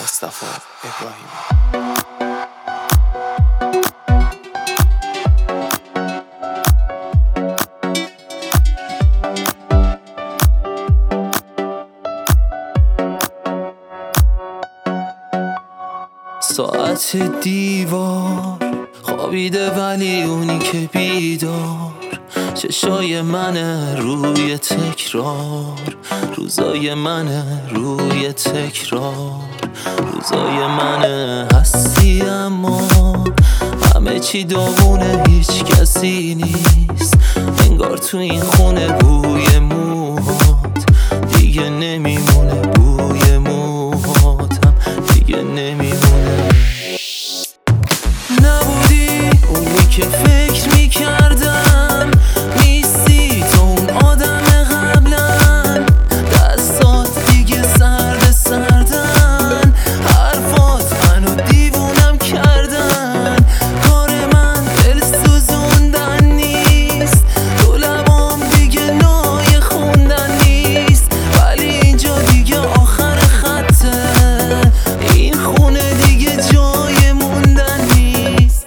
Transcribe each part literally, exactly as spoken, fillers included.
مصطفی ابراهیمی. ساعت دیوار خوابیده ولی اونی که بیدار، چشای منه روی تکرار، روزای منه روی تکرار، روزای منه. هستی اما همه چی داغونه، هیچ کسی نیست انگار تو این خونه. بوی موهات دیگه نمیمونه، بوی موهاتم دیگه نمیمونه. نبودی اونی که فکر میکردم، نیستی تو اون آدم قبلم. دستات دیگه سرد سردن، حرفات منو دیوونم کردن. کار من دل سوزوندن نیست، تو لبام دیگه نای خوندن نیست. ولی اینجا دیگه آخر خطه، این خونه دیگه جای موندن نیست.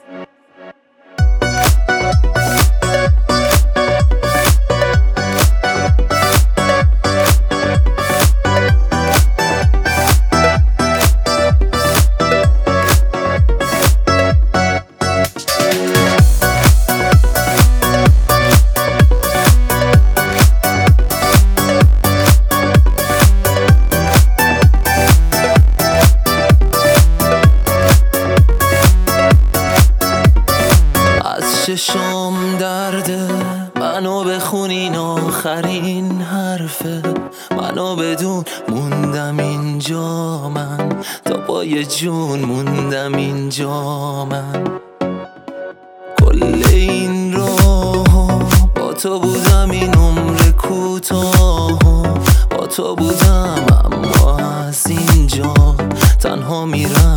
چشام درده، منو بخونین آخرین حرفه. منو بدون موندم اینجا، من تا پای جون موندم اینجا. من کل این راه با تو بودم، این عمر کوتاه با تو بودم. اما از اینجا تنها میرم